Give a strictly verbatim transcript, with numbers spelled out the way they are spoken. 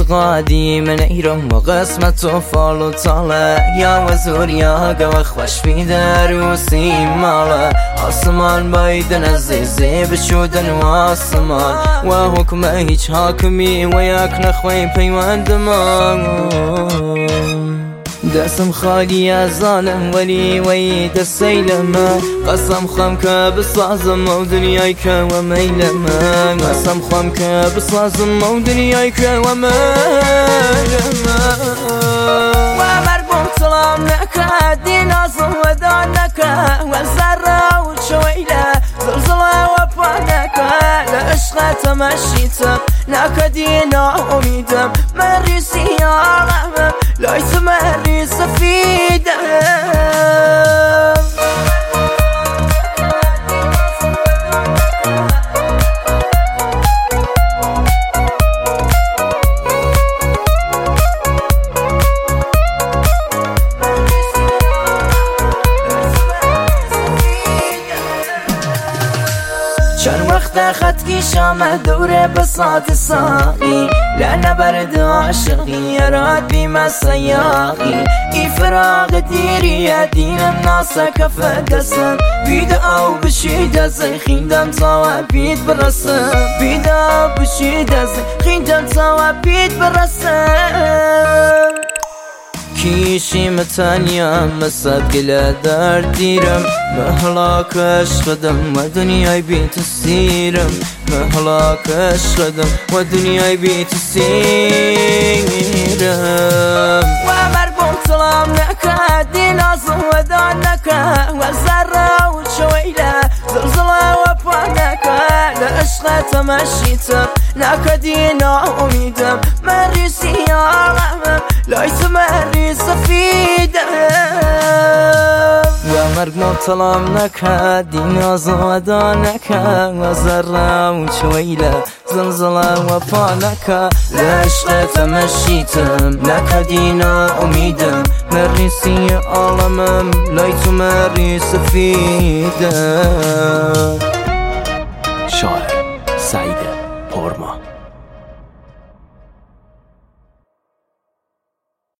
اعتقادي من ایرم و قسمت و فال و طاله یا وزور یا گوه خوش بی دروسی ماله آسمان بایدن عزیزی بشودن و آسمان و حکم هیچ حاکمی و یک نخوی پیوند من دستم خالی از ظالم ولی وی دستی لما قسم خم که بسازم و دنیای که و میل من قسم خم که بسازم و دنیای که و میل من و مرگم سلام نکردی نازم و دان نکرد و ذره و شویله زلزله و پا نکرد لعشق تمشیتم نکردی ناامیدم من ریسی آغمم لایت مری سفیدم چند وقت خط کش آمد دوره بساط ساقی لعنه برد عاشقی اراد بیم سیاقی ای فراغ دیریه دینم ناسه کف دستم بید او بشید از خیندم تا بید برسم بید او بشید از خیندم تا بید برسم کیشیم تنیا مسد گله در دیرم مهلاکش قدم و دنیای بیت سیرم مهلاکش قدم و دنیای بیت سیرم و مرگم سلام نکردی نازم و دان نکرد و ذره و شویله زلزله و پا نکرد عشق تمشیتم نکردی ناامیدم من ریسی آغمم لایت مری سفیدم و مرگم سلام نکردی نازم و دان نکرد و ذره و شویله زلزله و پا نکرد عشق تمشیتم نکردی ناامیدم من ریسی آغمم لایت مری سفیدم. شاعر سعید پرما.